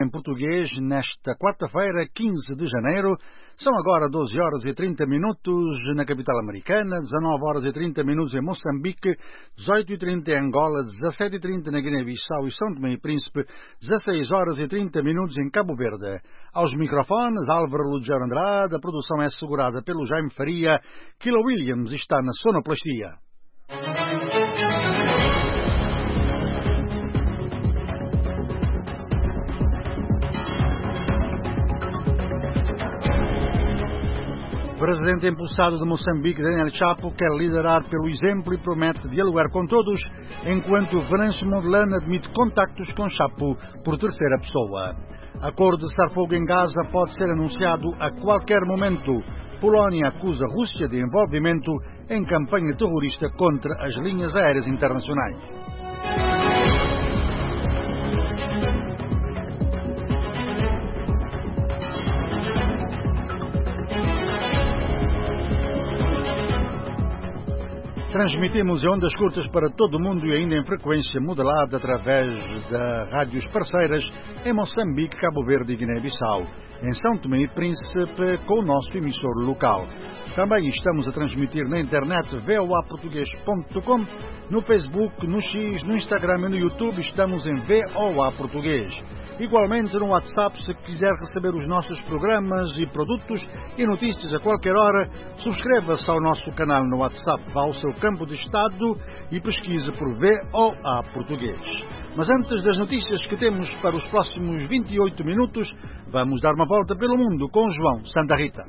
Em português, nesta quarta-feira, 15 de janeiro, são agora 12 horas e 30 minutos na capital americana, 19 horas e 30 minutos em Moçambique, 18 e 30 em Angola, 17 e 30 na Guiné-Bissau e São Tomé e Príncipe, 16 horas e 30 minutos em Cabo Verde. Aos microfones, Álvaro Lugero Andrade, a produção é assegurada pelo Jaime Faria, Kila Williams está na sonoplastia. O presidente empossado de Moçambique, Daniel Chapo, quer liderar pelo exemplo e promete dialogar com todos, enquanto Venâncio Mondlane admite contactos com Chapo por terceira pessoa. Acordo de cessar-fogo em Gaza pode ser anunciado a qualquer momento. Polónia acusa a Rússia de envolvimento em campanha terrorista contra as linhas aéreas internacionais. Transmitimos em ondas curtas para todo o mundo e ainda em frequência modelada através de rádios parceiras em Moçambique, Cabo Verde e Guiné-Bissau, em São Tomé e Príncipe com o nosso emissor local. Também estamos a transmitir na internet voaportugues.com, no Facebook, no X, no Instagram e no YouTube estamos em VOA Português. Igualmente no WhatsApp, se quiser receber os nossos programas e produtos e notícias a qualquer hora, subscreva-se ao nosso canal no WhatsApp, vá ao seu campo de estado e pesquise por VOA Português. Mas antes das notícias que temos para os próximos 28 minutos, vamos dar uma volta pelo mundo com João Santa Rita.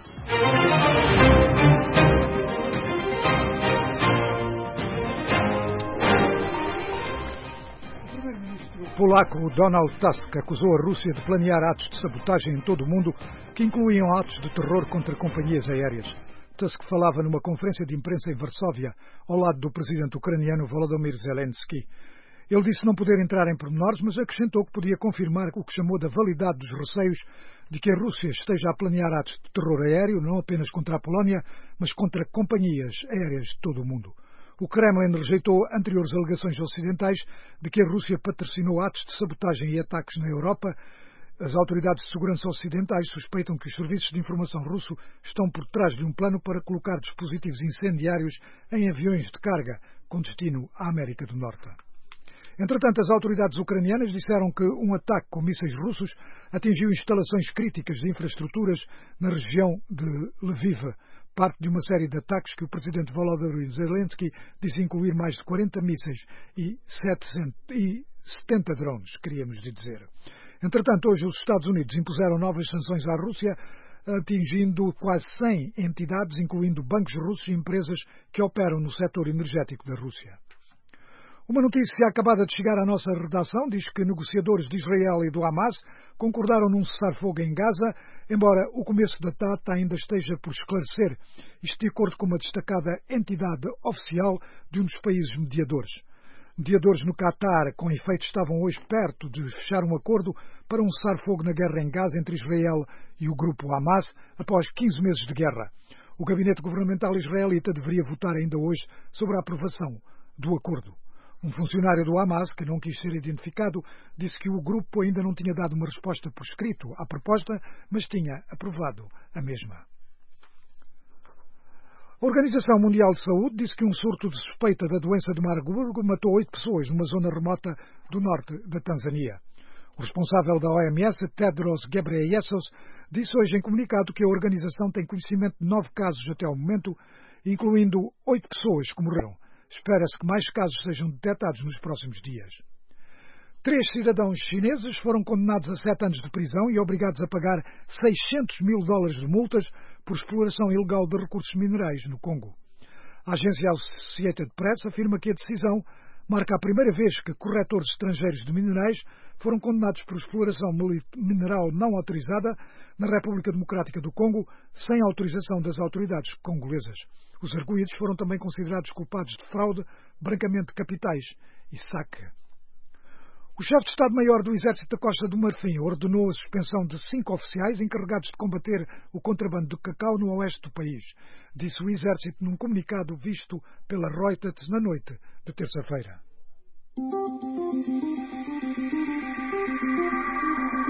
O polaco Donald Tusk acusou a Rússia de planear atos de sabotagem em todo o mundo que incluíam atos de terror contra companhias aéreas. Tusk falava numa conferência de imprensa em Varsóvia, ao lado do presidente ucraniano Volodymyr Zelensky. Ele disse não poder entrar em pormenores, mas acrescentou que podia confirmar o que chamou da validade dos receios de que a Rússia esteja a planear atos de terror aéreo, não apenas contra a Polónia, mas contra companhias aéreas de todo o mundo. O Kremlin rejeitou anteriores alegações ocidentais de que a Rússia patrocinou atos de sabotagem e ataques na Europa. As autoridades de segurança ocidentais suspeitam que os serviços de informação russos estão por trás de um plano para colocar dispositivos incendiários em aviões de carga com destino à América do Norte. Entretanto, as autoridades ucranianas disseram que um ataque com mísseis russos atingiu instalações críticas de infraestruturas na região de Lviv, parte de uma série de ataques que o presidente Volodymyr Zelensky disse incluir mais de 40 mísseis e 70 drones, queríamos dizer. Entretanto, hoje os Estados Unidos impuseram novas sanções à Rússia, atingindo quase 100 entidades, incluindo bancos russos e empresas que operam no setor energético da Rússia. Uma notícia acabada de chegar à nossa redação diz que negociadores de Israel e do Hamas concordaram num cessar-fogo em Gaza, embora o começo da data ainda esteja por esclarecer, isto de acordo com uma destacada entidade oficial de um dos países mediadores. Mediadores no Catar, com efeito, estavam hoje perto de fechar um acordo para um cessar-fogo na guerra em Gaza entre Israel e o grupo Hamas, após 15 meses de guerra. O gabinete governamental israelita deveria votar ainda hoje sobre a aprovação do acordo. Um funcionário do Hamas, que não quis ser identificado, disse que o grupo ainda não tinha dado uma resposta por escrito à proposta, mas tinha aprovado a mesma. A Organização Mundial de Saúde disse que um surto de suspeita da doença de Marburgo matou 8 pessoas numa zona remota do norte da Tanzânia. O responsável da OMS, Tedros Ghebreyesus, disse hoje em comunicado que a organização tem conhecimento de 9 casos até ao momento, incluindo 8 pessoas que morreram. Espera-se que mais casos sejam detectados nos próximos dias. 3 cidadãos chineses foram condenados a 7 anos de prisão e obrigados a pagar $600 mil de multas por exploração ilegal de recursos minerais no Congo. A agência Associated Press afirma que a decisão marca a primeira vez que corretores estrangeiros de minerais foram condenados por exploração mineral não autorizada na República Democrática do Congo, sem autorização das autoridades congolesas. Os arguidos foram também considerados culpados de fraude, branqueamento de capitais e saque. O chefe de Estado-Maior do Exército da Costa do Marfim ordenou a suspensão de 5 oficiais encarregados de combater o contrabando de cacau no oeste do país, disse o Exército num comunicado visto pela Reuters na noite de terça-feira.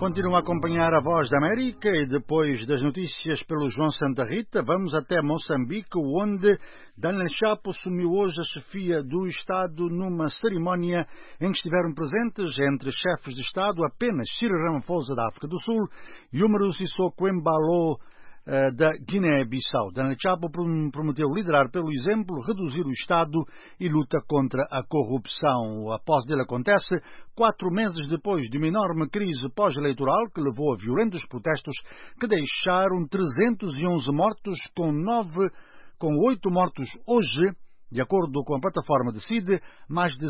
Continua a acompanhar a Voz da América e depois das notícias pelo João Santa Rita, vamos até Moçambique, onde Daniel Chapo assumiu hoje a chefia do Estado numa cerimónia em que estiveram presentes entre chefes de Estado apenas Cyril Ramaphosa da África do Sul e Umaru Sissoko Embalo da Guiné-Bissau. Daniel Chapo prometeu liderar pelo exemplo, reduzir o Estado e luta contra a corrupção. A posse dele acontece 4 meses depois de uma enorme crise pós-eleitoral que levou a violentos protestos que deixaram 311 mortos, com 8 mortos hoje. De acordo com a plataforma de CID, mais de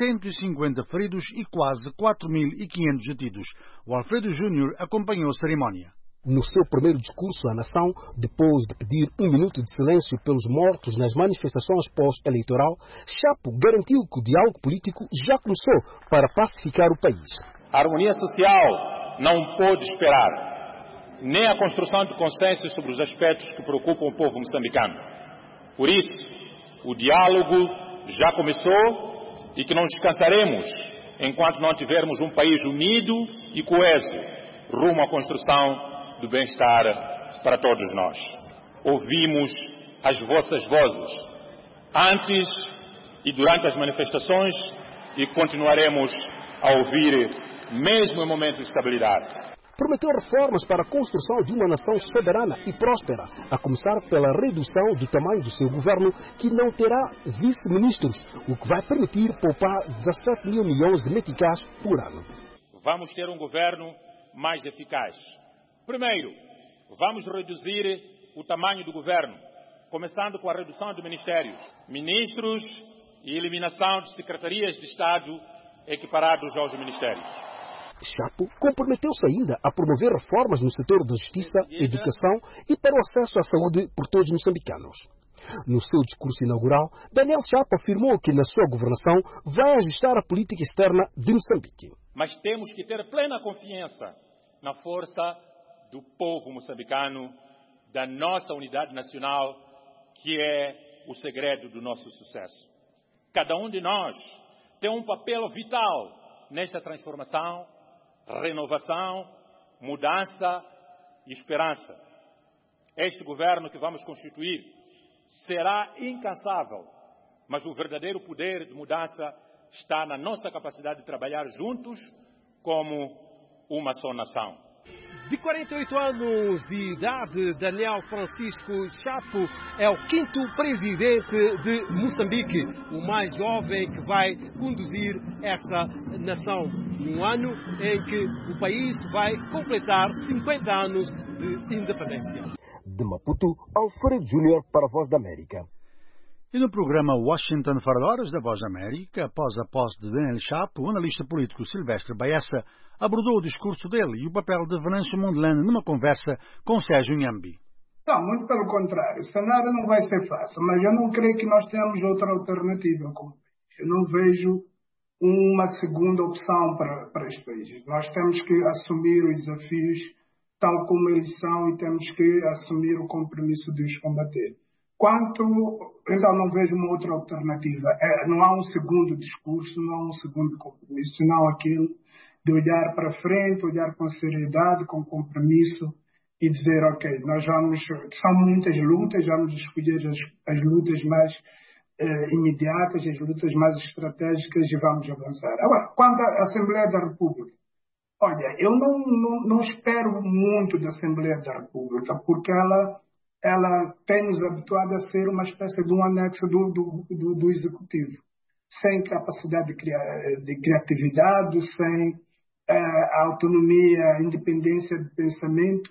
650 feridos e quase 4.500 detidos. O Alfredo Júnior acompanhou a cerimónia. No seu primeiro discurso à nação, depois de pedir 1 minuto de silêncio pelos mortos nas manifestações pós-eleitoral, Chapo garantiu que o diálogo político já começou para pacificar o país. A harmonia social não pode esperar, nem a construção de consensos sobre os aspectos que preocupam o povo moçambicano. Por isso, o diálogo já começou e que não descansaremos enquanto não tivermos um país unido e coeso rumo à construção do bem-estar para todos nós. Ouvimos as vossas vozes antes e durante as manifestações e continuaremos a ouvir mesmo em momentos de estabilidade. Prometeu reformas para a construção de uma nação soberana e próspera, a começar pela redução do tamanho do seu governo, que não terá vice-ministros, o que vai permitir poupar 17 mil milhões de meticais por ano. Vamos ter um governo mais eficaz. Primeiro, vamos reduzir o tamanho do governo, começando com a redução de ministérios, ministros e eliminação de secretarias de Estado equiparados aos ministérios. Chapo comprometeu-se ainda a promover reformas no setor da justiça, educação e para o acesso à saúde por todos os moçambicanos. No seu discurso inaugural, Daniel Chapo afirmou que na sua governação vai ajustar a política externa de Moçambique. Mas temos que ter plena confiança na força do povo moçambicano, da nossa unidade nacional, que é o segredo do nosso sucesso. Cada um de nós tem um papel vital nesta transformação, renovação, mudança e esperança. Este governo que vamos constituir será incansável, mas o verdadeiro poder de mudança está na nossa capacidade de trabalhar juntos como uma só nação. De 48 anos de idade, Daniel Francisco Chapo é o 5º presidente de Moçambique, o mais jovem que vai conduzir esta nação, num ano em que o país vai completar 50 anos de independência. De Maputo, Alfredo Júnior para a Voz da América. E no programa Washington Fora de Horas da Voz da América, após a posse de Daniel Chapo, o analista político Silvestre Baessa abordou o discurso dele e o papel de Venâncio Mondlane numa conversa com Sérgio Nhambi. Não, muito pelo contrário. O cenário não vai ser fácil, mas eu não creio que nós tenhamos outra alternativa. Eu não vejo uma segunda opção para este país. Nós temos que assumir os desafios tal como eles são e temos que assumir o compromisso de os combater. Então não vejo uma outra alternativa. Não há um segundo discurso, não há um segundo compromisso, senão aquilo de olhar para frente, olhar com seriedade, com compromisso e dizer, ok, são muitas lutas, vamos escolher as lutas mais imediatas, as lutas mais estratégicas e vamos avançar. Agora, quanto à Assembleia da República, olha, eu não espero muito da Assembleia da República, porque ela tem nos habituado a ser uma espécie de um anexo do Executivo, sem capacidade de criatividade, sem autonomia, independência de pensamento.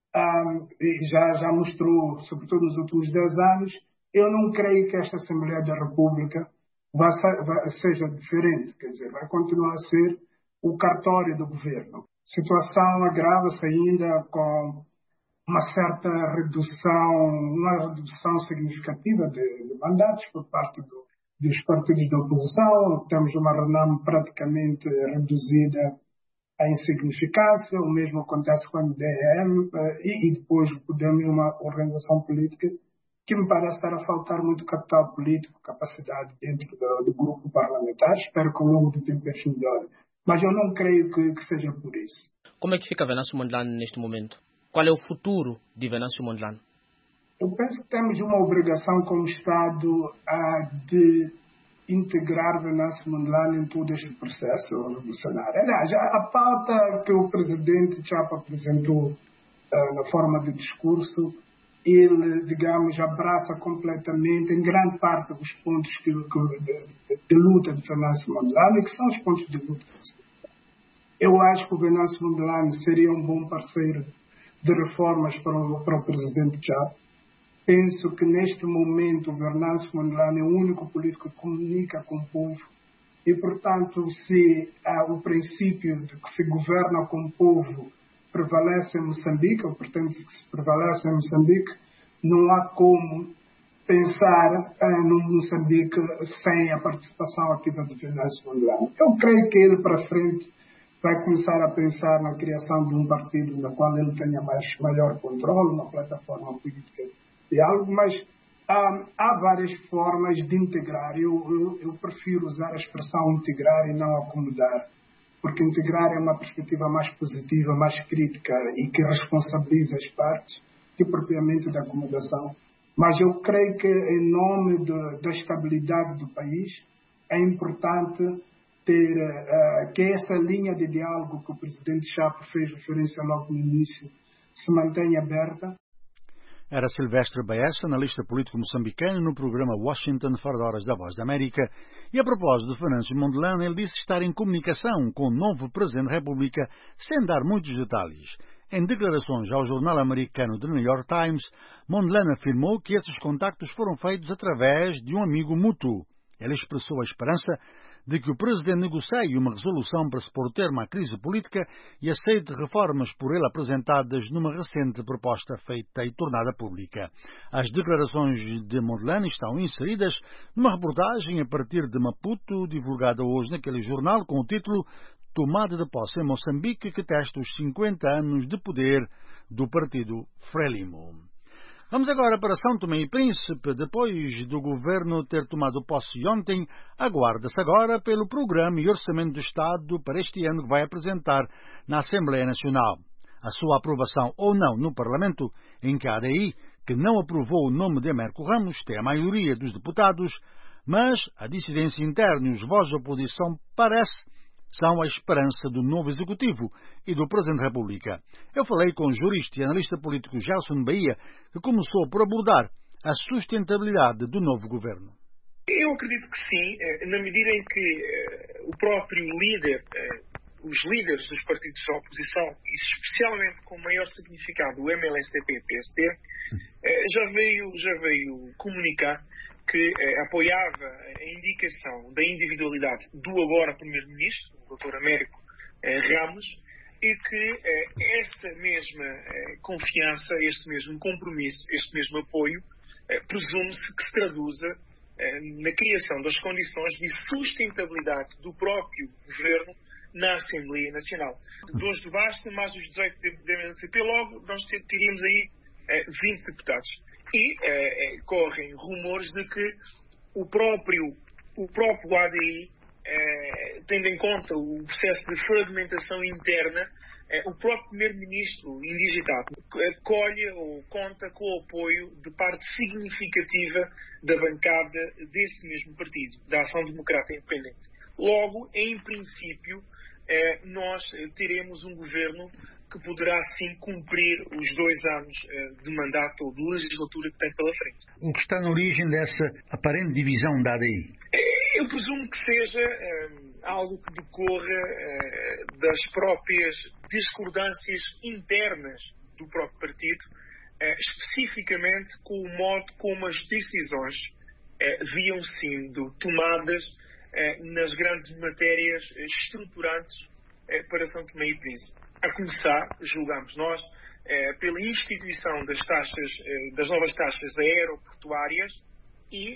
Já mostrou, sobretudo nos últimos 10 anos. Eu não creio que esta Assembleia da República seja diferente, quer dizer, vai continuar a ser o cartório do governo. A situação agrava-se ainda com uma certa redução significativa de mandatos por parte dos partidos da oposição. Temos uma renome praticamente reduzida à insignificância. O mesmo acontece com a MDM e depois podemos uma organização política que me parece estar a faltar muito capital político, capacidade dentro do grupo parlamentar. Espero que ao longo do tempo isso melhore. Mas eu não creio que seja por isso. Como é que fica Venâncio Mondlane neste momento? Qual é o futuro de Venâncio Mondlane? Eu penso que temos uma obrigação como Estado de integrar Venâncio Mondlane em todo este processo revolucionário. Aliás, a pauta que o presidente Chapa apresentou na forma de discurso, ele, digamos, abraça completamente, em grande parte, os pontos de luta de Venâncio Mondlane, que são os pontos de luta. Eu acho que o Venâncio Mondlane seria um bom parceiro de reformas para o presidente Chapa. Penso que neste momento o Venâncio Mondlane é o único político que comunica com o povo e, portanto, se o princípio de que se governa com o povo prevalece em Moçambique, ou pretende que se prevalece em Moçambique, não há como pensar no Moçambique sem a participação ativa do Venâncio Mondlane. Eu creio que ele, para frente, vai começar a pensar na criação de um partido na qual ele tenha maior controle, uma plataforma política de algo, mas há várias formas de integrar. Eu prefiro usar a expressão integrar e não acomodar, porque integrar é uma perspectiva mais positiva, mais crítica e que responsabiliza as partes que propriamente da acomodação. Mas eu creio que, em nome da estabilidade do país, é importante ter que essa linha de diálogo que o presidente Chapa fez referência logo no início se mantenha aberta. Era Silvestre Baessa, analista político moçambicano, no programa Washington Fora de Horas da Voz da América. E a propósito de Venâncio Mondlane, ele disse estar em comunicação com o novo Presidente da República, sem dar muitos detalhes. Em declarações ao jornal americano The New York Times, Mondlane afirmou que esses contactos foram feitos através de um amigo mútuo. Ele expressou a esperança de que o Presidente negocie uma resolução para se pôr termo à crise política e aceite reformas por ele apresentadas numa recente proposta feita e tornada pública. As declarações de Mondlane estão inseridas numa reportagem a partir de Maputo, divulgada hoje naquele jornal com o título Tomada de Posse em Moçambique, que testa os 50 anos de poder do Partido Frelimo. Vamos agora para São Tomé e Príncipe. Depois do governo ter tomado posse ontem, aguarda-se agora pelo Programa e Orçamento do Estado para este ano que vai apresentar na Assembleia Nacional. A sua aprovação ou não no Parlamento, em que a ADI, que não aprovou o nome de Américo Ramos, tem a maioria dos deputados, mas a dissidência interna e os votos de oposição são a esperança do novo Executivo e do Presidente da República. Eu falei com o jurista e analista político Gelson Bahia, que começou por abordar a sustentabilidade do novo governo. Eu acredito que sim, na medida em que o próprio líder, os líderes dos partidos da oposição, e especialmente com maior significado o MLSTP e o PSD, já veio comunicar que apoiava a indicação da individualidade do agora Primeiro-Ministro, o Dr. Américo Ramos, e que essa mesma confiança, este mesmo compromisso, este mesmo apoio, presume-se que se traduza na criação das condições de sustentabilidade do próprio governo na Assembleia Nacional. 12 do Basta, mais os 18 da MLSTP, logo nós teríamos aí 20 deputados. E correm rumores de que o próprio ADI, tendo em conta o processo de fragmentação interna, o próprio Primeiro-Ministro indigitado colhe ou conta com o apoio de parte significativa da bancada desse mesmo partido, da Ação Democrata Independente. Logo, em princípio, nós teremos um governo que poderá sim cumprir os 2 anos de mandato ou de legislatura que tem pela frente. O que está na origem dessa aparente divisão da ADI? Eu presumo que seja algo que decorra das próprias discordâncias internas do próprio partido, especificamente com o modo como as decisões viam sido tomadas nas grandes matérias estruturantes para São Tomé e Príncipe. A começar, julgamos nós, pela instituição das novas taxas aeroportuárias e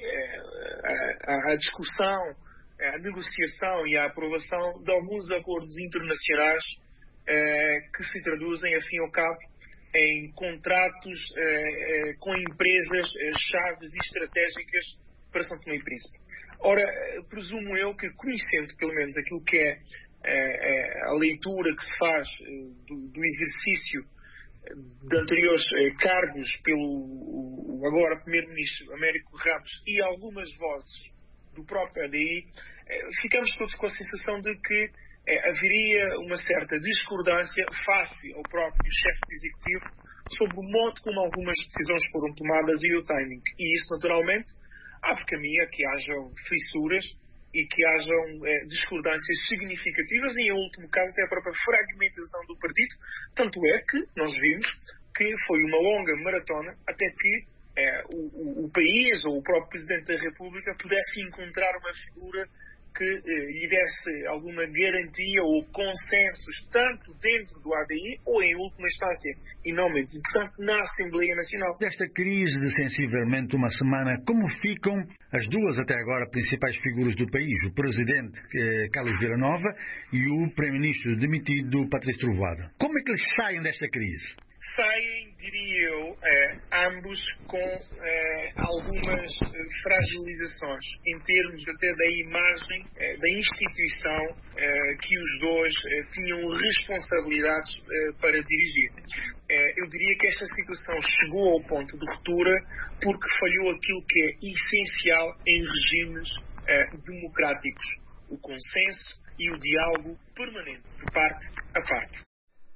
a discussão, a negociação e a aprovação de alguns acordos internacionais que se traduzem, a fim e ao cabo, em contratos com empresas chaves e estratégicas para São Tomé e Príncipe. Ora, presumo eu que, conhecendo pelo menos aquilo que é a leitura que se faz do exercício de anteriores cargos pelo agora Primeiro-Ministro Américo Ramos e algumas vozes do próprio ADI, ficamos todos com a sensação de que haveria uma certa discordância face ao próprio chefe de executivo sobre o modo como algumas decisões foram tomadas e o timing. E isso, naturalmente, abre caminho a que hajam fissuras e que hajam discordâncias significativas e, em último caso, até a própria fragmentação do partido. Tanto é que nós vimos que foi uma longa maratona até que o país ou o próprio Presidente da República pudesse encontrar uma figura que lhe desse alguma garantia ou consensos, tanto dentro do ADI ou, em última instância, e não menos importante, na Assembleia Nacional. Desta crise de sensivelmente uma semana, como ficam as duas até agora principais figuras do país, o Presidente Carlos Villanova e o Primeiro-Ministro demitido Patrício Trovoada? Como é que eles saem desta crise? Saem, diria eu, ambos com algumas fragilizações em termos até da imagem da instituição que os dois tinham responsabilidades para dirigir. Eu diria que esta situação chegou ao ponto de ruptura porque falhou aquilo que é essencial em regimes democráticos: o consenso e o diálogo permanente, de parte a parte.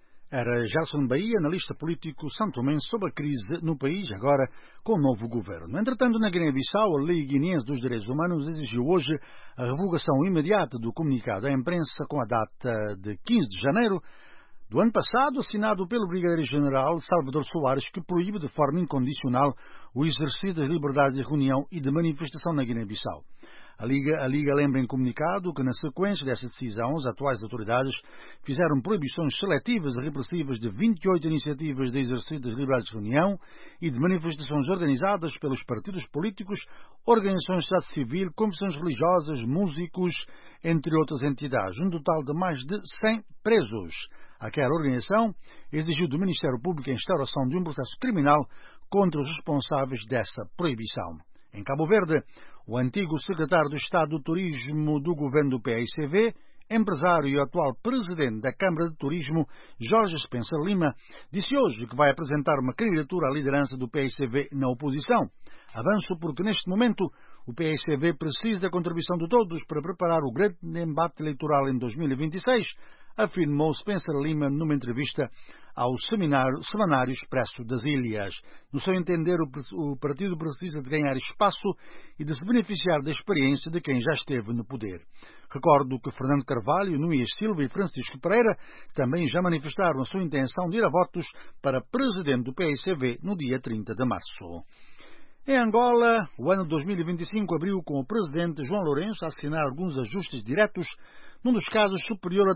Era Gelson Bahia, analista político santomense, sobre a crise no país, agora com o novo governo. Entretanto, na Guiné-Bissau, a Liga Guineense dos Direitos Humanos exigiu hoje a revogação imediata do comunicado à imprensa com a data de 15 de janeiro do ano passado, assinado pelo Brigadeiro-General Salvador Soares, que proíbe de forma incondicional o exercício das liberdades de reunião e de manifestação na Guiné-Bissau. A Liga lembra em comunicado que, na sequência dessa decisão, as atuais autoridades fizeram proibições seletivas e repressivas de 28 iniciativas de exercício das liberdades de reunião e de manifestações organizadas pelos partidos políticos, organizações de sociedade civil, confissões religiosas, músicos, entre outras entidades, um total de mais de 100 presos. Aquela organização exigiu do Ministério Público a instauração de um processo criminal contra os responsáveis dessa proibição. Em Cabo Verde, o antigo secretário de Estado do Turismo do governo do PAICV, empresário e atual presidente da Câmara de Turismo, Jorge Spencer Lima, disse hoje que vai apresentar uma candidatura à liderança do PAICV na oposição. Avanço porque, neste momento, o PAICV precisa da contribuição de todos para preparar o grande embate eleitoral em 2026, afirmou Spencer Lima numa entrevista ao Semanário Expresso das Ilhas. No seu entender, o partido precisa de ganhar espaço e de se beneficiar da experiência de quem já esteve no poder. Recordo que Fernando Carvalho, Núñez Silva e Francisco Pereira também já manifestaram a sua intenção de ir a votos para presidente do PAICV no dia 30 de março. Em Angola, o ano 2025 abriu com o presidente João Lourenço a assinar alguns ajustes diretos, num dos casos superior a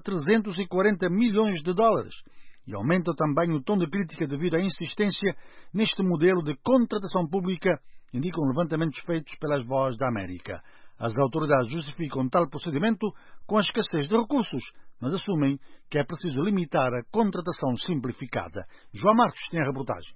340 milhões de dólares, e aumenta também o tom de crítica devido à insistência neste modelo de contratação pública, indicam levantamentos feitos pelas Vozes da América. As autoridades justificam tal procedimento com a escassez de recursos, mas assumem que é preciso limitar a contratação simplificada. João Marcos tem a reportagem.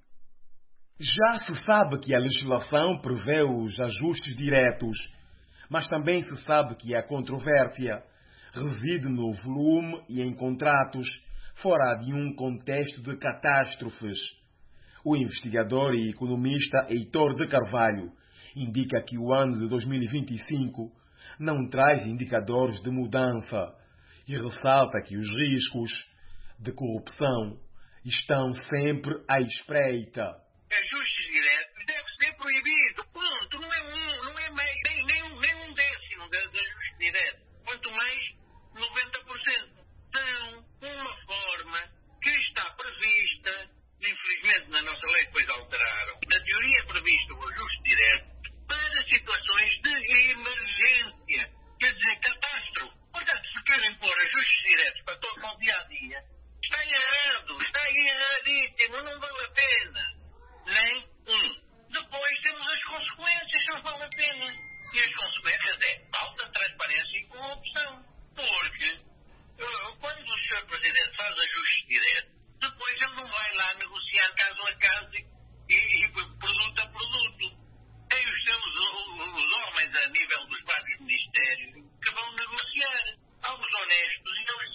Já se sabe que a legislação prevê os ajustes diretos, mas também se sabe que a controvérsia reside no volume e em contratos fora de um contexto de catástrofes. O investigador e economista Heitor de Carvalho indica que o ano de 2025 não traz indicadores de mudança e ressalta que os riscos de corrupção estão sempre à espreita. Ajustes diretos deve ser proibido, ponto. Não é nem um décimo de ajuste direto. Quanto mais 90%. São uma forma que está prevista, infelizmente na nossa lei depois alteraram. Na teoria é previsto o ajuste direto para situações de emergência, quer dizer, catástrofe. Portanto, se querem pôr ajustes diretos para todo o dia-a-dia, está errado, está erradíssimo, não vale a pena. Nem Depois temos as consequências, não vale a pena. E as consequências é falta de transparência e corrupção. Porque quando o Sr. Presidente faz ajustes diretos, depois ele não vai lá negociar caso a caso e produto a produto. Temos os homens a nível dos vários ministérios que vão negociar. Há os honestos e há os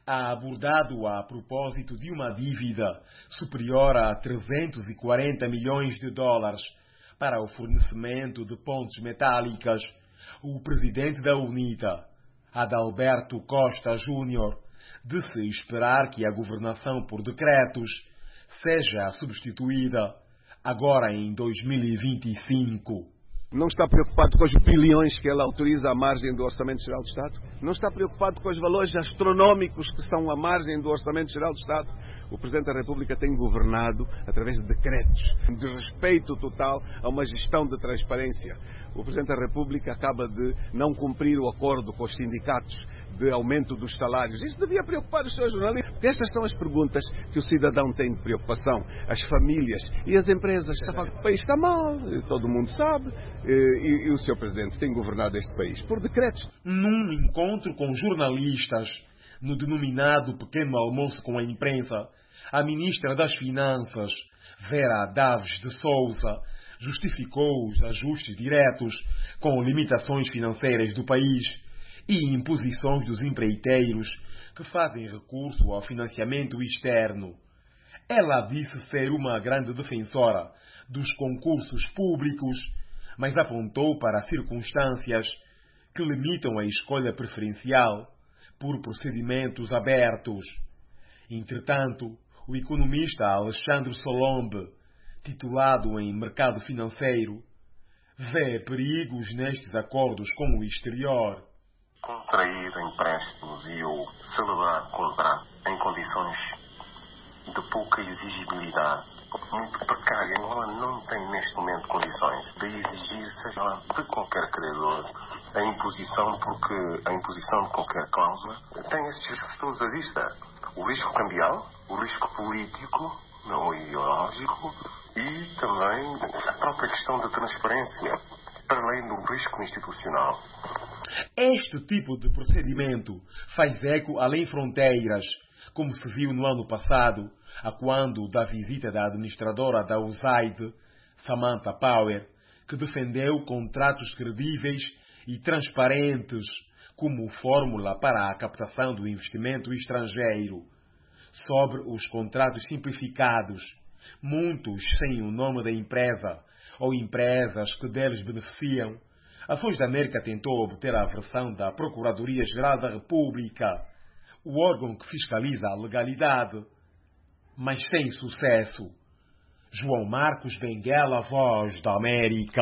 ha abordado a propósito de uma dívida superior a 340 milhões de dólares para o fornecimento de pontes metálicas. O presidente da UNITA, Adalberto Costa Júnior, de se esperar que a governação por decretos seja substituída agora em 2025. Não está preocupado com os bilhões que ela autoriza à margem do Orçamento Geral do Estado? Não está preocupado com os valores astronómicos que estão à margem do Orçamento Geral do Estado? O Presidente da República tem governado através de decretos, de respeito total a uma gestão de transparência. O Presidente da República acaba de não cumprir o acordo com os sindicatos de aumento dos salários. Isso devia preocupar os seus jornalistas, porque estas são as perguntas que o cidadão tem de preocupação. As famílias e as empresas. O país está mal, todo mundo sabe, e o Sr. Presidente tem governado este país por decretos. Num encontro com jornalistas, no denominado pequeno almoço com a imprensa, a Ministra das Finanças, Vera Daves de Souza, justificou os ajustes diretos com limitações financeiras do país e imposições dos empreiteiros que fazem recurso ao financiamento externo. Ela disse ser uma grande defensora dos concursos públicos, mas apontou para circunstâncias que limitam a escolha preferencial por procedimentos abertos. Entretanto, o economista Alexandre Solombe, titulado em mercado financeiro, vê perigos nestes acordos com o exterior. Contrair empréstimos e ou celebrar contrato em condições de pouca exigibilidade, muito precária, ela não tem neste momento condições de exigir, seja lá de qualquer credor, a imposição, porque a imposição de qualquer cláusula tem esses riscos todos à vista. O risco cambial, o risco político ou ideológico e também a própria questão da transparência, para além do risco institucional. Este tipo de procedimento faz eco além fronteiras, como se viu no ano passado, a quando da visita da administradora da USAID, Samantha Power, que defendeu contratos credíveis e transparentes como fórmula para a captação do investimento estrangeiro. Sobre os contratos simplificados, muitos sem o nome da empresa ou empresas que deles beneficiam, a Voz da América tentou obter a versão da Procuradoria-Geral da República, o órgão que fiscaliza a legalidade, mas sem sucesso. João Marcos Benguela, Voz da América.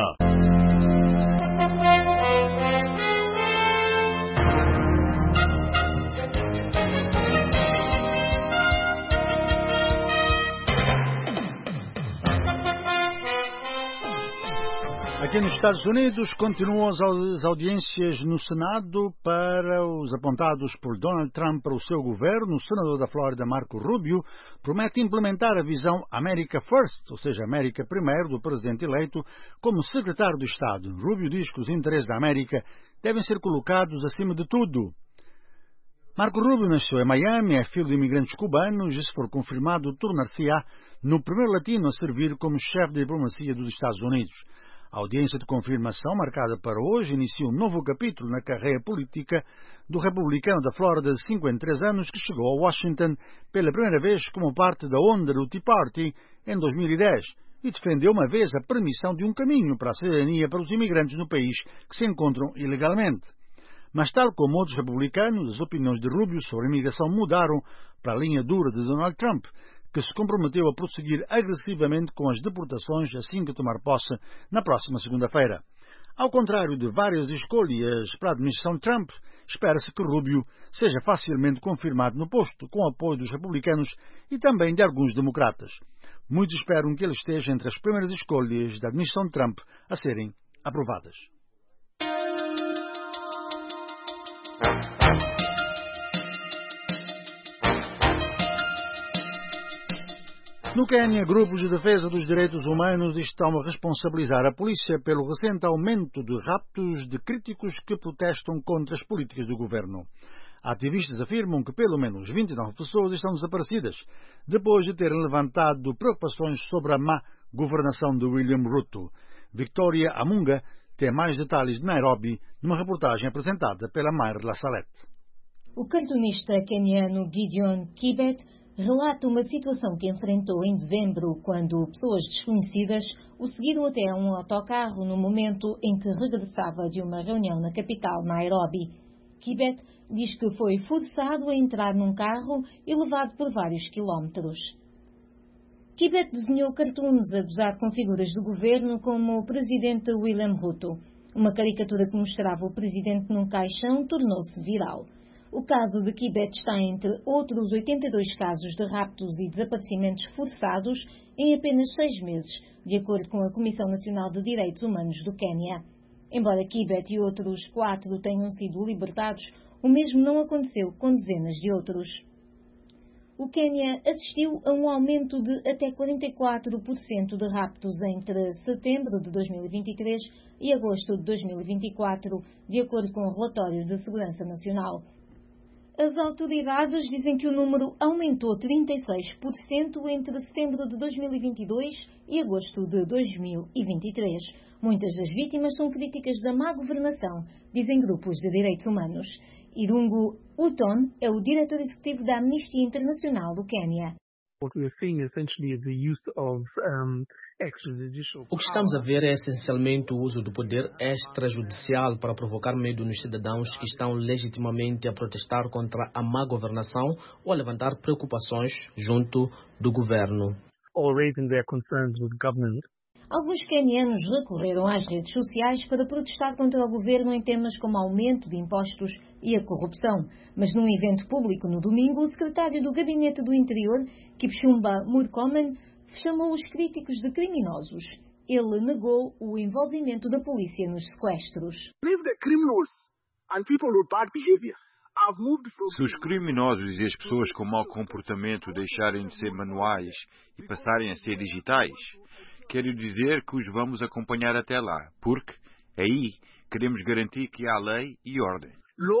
Aqui nos Estados Unidos continuam as audiências no Senado para os apontados por Donald Trump para o seu governo. O senador da Flórida, Marco Rubio, promete implementar a visão America First, ou seja, América Primeiro, do presidente eleito, como secretário de Estado. Rubio diz que os interesses da América devem ser colocados acima de tudo. Marco Rubio nasceu em Miami, é filho de imigrantes cubanos e, se for confirmado, tornar-se-á no primeiro latino a servir como chefe de diplomacia dos Estados Unidos. A audiência de confirmação, marcada para hoje, inicia um novo capítulo na carreira política do republicano da Flórida de 53 anos que chegou a Washington pela primeira vez como parte da onda do Tea Party em 2010 e defendeu uma vez a permissão de um caminho para a cidadania para os imigrantes no país que se encontram ilegalmente. Mas, tal como outros republicanos, as opiniões de Rubio sobre a imigração mudaram para a linha dura de Donald Trump, que se comprometeu a prosseguir agressivamente com as deportações assim que tomar posse na próxima segunda-feira. Ao contrário de várias escolhas para a administração Trump, espera-se que Rubio seja facilmente confirmado no posto, com o apoio dos republicanos e também de alguns democratas. Muitos esperam que ele esteja entre as primeiras escolhas da administração Trump a serem aprovadas. No Quênia, grupos de defesa dos direitos humanos estão a responsabilizar a polícia pelo recente aumento de raptos de críticos que protestam contra as políticas do governo. Ativistas afirmam que pelo menos 29 pessoas estão desaparecidas, depois de terem levantado preocupações sobre a má governação de William Ruto. Victoria Amunga tem mais detalhes de Nairobi, numa reportagem apresentada pela Mayra La Salette. O cartunista queniano Gideon Kibet relata uma situação que enfrentou em dezembro, quando pessoas desconhecidas o seguiram até um autocarro no momento em que regressava de uma reunião na capital, Nairobi. Kibet diz que foi forçado a entrar num carro e levado por vários quilómetros. Kibet desenhou cartoons a gozar com figuras do governo como o presidente William Ruto. Uma caricatura que mostrava o presidente num caixão tornou-se viral. O caso de Kibet está entre outros 82 casos de raptos e desaparecimentos forçados em apenas 6 meses, de acordo com a Comissão Nacional de Direitos Humanos do Quênia. Embora Kibet e outros 4 tenham sido libertados, o mesmo não aconteceu com dezenas de outros. O Quênia assistiu a um aumento de até 44% de raptos entre setembro de 2023 e agosto de 2024, de acordo com o relatório de Segurança Nacional. As autoridades dizem que o número aumentou 36% entre setembro de 2022 e agosto de 2023. Muitas das vítimas são críticas da má governação, dizem grupos de direitos humanos. Irungu Uton é o diretor executivo da Amnistia Internacional do Quênia. O que estamos a ver é essencialmente o uso do poder extrajudicial para provocar medo nos cidadãos que estão legitimamente a protestar contra a má governação ou a levantar preocupações junto do governo. Alguns quenianos recorreram às redes sociais para protestar contra o governo em temas como aumento de impostos e a corrupção. Mas num evento público no domingo, o secretário do Gabinete do Interior, Kipchumba Murkomen, chamou os críticos de criminosos. Ele negou o envolvimento da polícia nos sequestros. Se os criminosos e as pessoas com mau comportamento deixarem de ser manuais e passarem a ser digitais, quero dizer que os vamos acompanhar até lá, porque aí queremos garantir que há lei e ordem.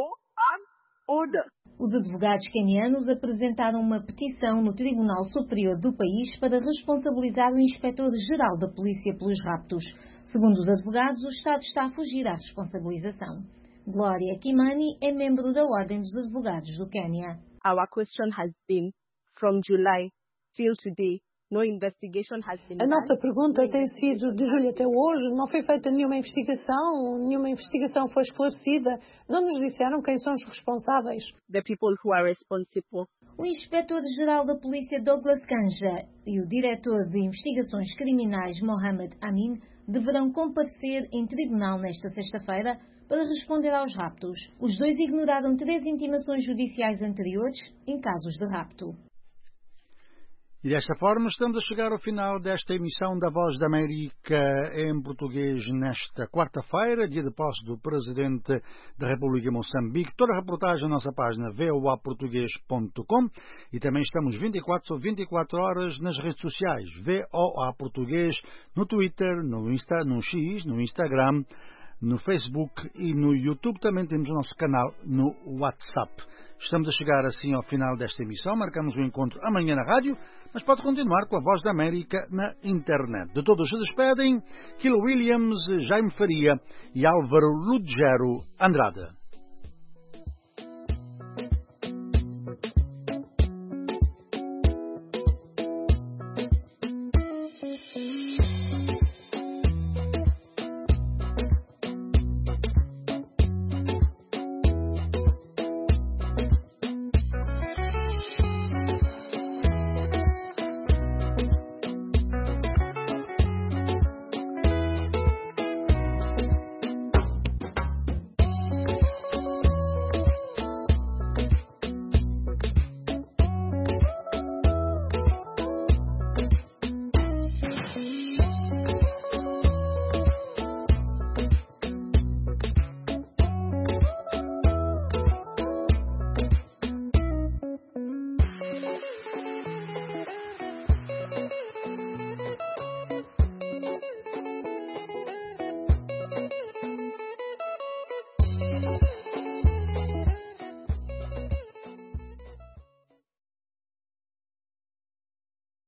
Os advogados quenianos apresentaram uma petição no Tribunal Superior do país para responsabilizar o inspetor-geral da polícia pelos raptos. Segundo os advogados, o Estado está a fugir à responsabilização. Glória Kimani é membro da Ordem dos Advogados do Quênia. Our question has been, from July till today, no investigation has been done. A nossa pergunta tem sido, de julho até hoje, não foi feita nenhuma investigação foi esclarecida, não nos disseram quem são os responsáveis. The people who are responsible. O inspetor-geral da polícia Douglas Kanja e o diretor de investigações criminais Mohamed Amin deverão comparecer em tribunal nesta sexta-feira para responder aos raptos. Os dois ignoraram 3 intimações judiciais anteriores em casos de rapto. E desta forma estamos a chegar ao final desta emissão da Voz da América em português nesta quarta-feira, dia de posse do Presidente da República de Moçambique. Toda a reportagem na nossa página voaportugues.com e também estamos 24 sobre 24 horas nas redes sociais. VOA Português no Twitter, no X, no Instagram, no Facebook e no YouTube. Também temos o nosso canal no WhatsApp. Estamos a chegar assim ao final desta emissão. Marcamos o encontro amanhã na rádio, mas pode continuar com a Voz da América na internet. De todos se despedem Kilo Williams, Jaime Faria e Álvaro Ludgero Andrade.